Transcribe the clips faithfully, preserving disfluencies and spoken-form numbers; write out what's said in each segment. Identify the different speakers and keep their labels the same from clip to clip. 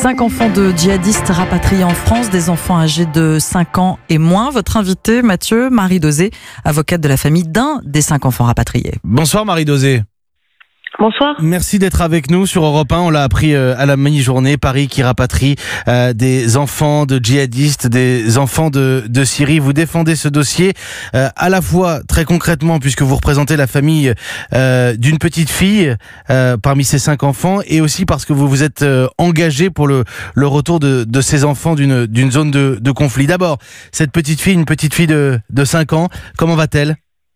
Speaker 1: Cinq enfants de djihadistes rapatriés en France, des enfants âgés de cinq ans et moins. Votre invité, Mathieu, Marie Dosé, avocate de la famille d'un des cinq enfants rapatriés.
Speaker 2: Bonsoir Marie Dosé.
Speaker 3: Bonsoir.
Speaker 2: Merci d'être avec nous sur Europe un. On l'a appris à la mi-journée, Paris qui rapatrie euh, des enfants de djihadistes, des enfants de, de Syrie. Vous défendez ce dossier euh, à la fois très concrètement puisque vous représentez la famille euh, d'une petite fille euh, parmi ces cinq enfants, et aussi parce que vous vous êtes euh, engagé pour le, le retour de, de ces enfants d'une, d'une zone de, de conflit. D'abord, cette petite fille, une petite fille de, de cinq ans, comment va-t-elle ?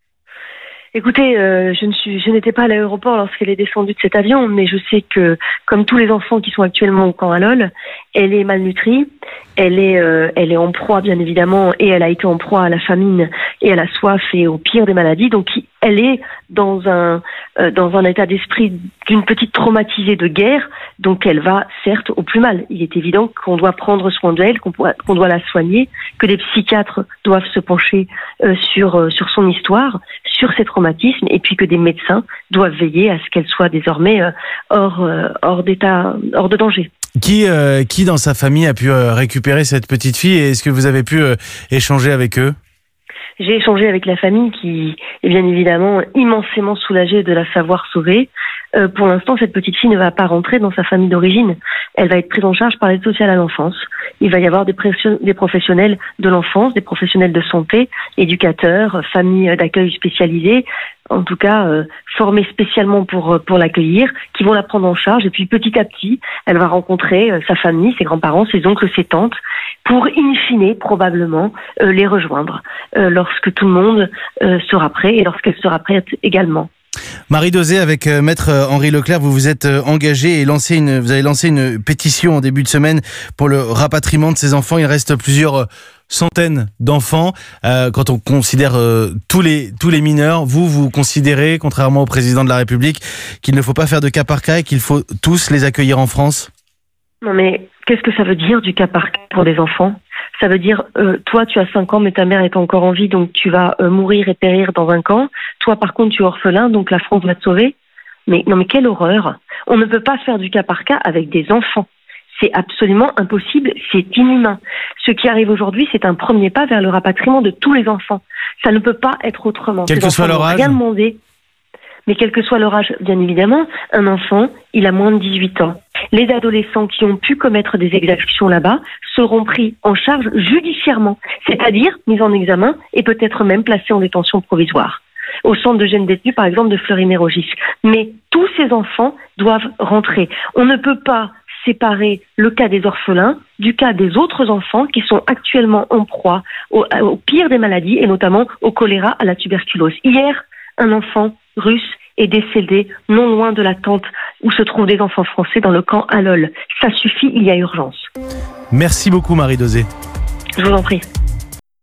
Speaker 3: Écoutez, euh, je ne suis, je n'étais pas à l'aéroport lorsqu'elle est descendue de cet avion, mais je sais que, comme tous les enfants qui sont actuellement au camp Al-Hol, elle est malnutrie, elle est, euh, elle est en proie bien évidemment, et elle a été en proie à la famine et à la soif et au pire des maladies. Donc, elle est dans un, euh, dans un état d'esprit d'une petite traumatisée de guerre. Donc, elle va certes au plus mal. Il est évident qu'on doit prendre soin d'elle, qu'on, qu'on doit la soigner, que des psychiatres doivent se pencher euh, sur, euh, sur son histoire, sur ses traumatismes, et puis que des médecins doivent veiller à ce qu'elle soit désormais euh, hors, euh, hors d'état, hors de danger.
Speaker 2: Qui, euh, qui dans sa famille a pu euh, récupérer cette petite fille, et est-ce que vous avez pu euh, échanger avec eux ?
Speaker 3: J'ai échangé avec la famille qui est bien évidemment immensément soulagée de la savoir sauvée. Euh, pour l'instant, cette petite fille ne va pas rentrer dans sa famille d'origine. Elle va être prise en charge par l'aide sociale à l'enfance. Il va y avoir des, pression, des professionnels de l'enfance, des professionnels de santé, éducateurs, familles d'accueil spécialisées, en tout cas euh, formés spécialement pour, pour l'accueillir, qui vont la prendre en charge. Et puis petit à petit, elle va rencontrer euh, sa famille, ses grands-parents, ses oncles, ses tantes, pour in fine, probablement, euh, les rejoindre euh, lorsque tout le monde euh, sera prêt et lorsqu'elle sera prête également.
Speaker 2: Marie Dosé, avec euh, Maître Henri Leclerc, vous vous êtes euh, engagé et lancé une, vous avez lancé une pétition en début de semaine pour le rapatriement de ces enfants. Il reste plusieurs euh, centaines d'enfants. Euh, quand on considère euh, tous les tous les mineurs, vous, vous considérez, contrairement au président de la République, qu'il ne faut pas faire de cas par cas et qu'il faut tous les accueillir en France ?
Speaker 3: Non mais, qu'est-ce que ça veut dire du cas par cas pour des enfants ? Ça veut dire, euh, toi tu as cinq ans mais ta mère est encore en vie, donc tu vas euh, mourir et périr dans un camp. Toi par contre tu es orphelin, donc la France va te sauver. Mais non mais quelle horreur ! On ne peut pas faire du cas par cas avec des enfants. C'est absolument impossible, c'est inhumain. Ce qui arrive aujourd'hui, c'est un premier pas vers le rapatriement de tous les enfants. Ça ne peut pas être autrement.
Speaker 2: Quel que soit leur âge.
Speaker 3: Rien demandé. Mais quel que soit leur âge, bien évidemment, un enfant, il a moins de dix-huit ans. Les adolescents qui ont pu commettre des exactions là-bas seront pris en charge judiciairement, c'est-à-dire mis en examen et peut-être même placés en détention provisoire, au centre de jeunes détenus, par exemple, de Fleury-Mérogis. Mais tous ces enfants doivent rentrer. On ne peut pas séparer le cas des orphelins du cas des autres enfants qui sont actuellement en proie au, au pire des maladies, et notamment au choléra, à la tuberculose. Hier, un enfant russe est décédé non loin de la tente où se trouvent des enfants français dans le camp Al-Hol. Ça suffit, il y a urgence.
Speaker 2: Merci beaucoup Marie Dosé.
Speaker 3: Je vous en prie.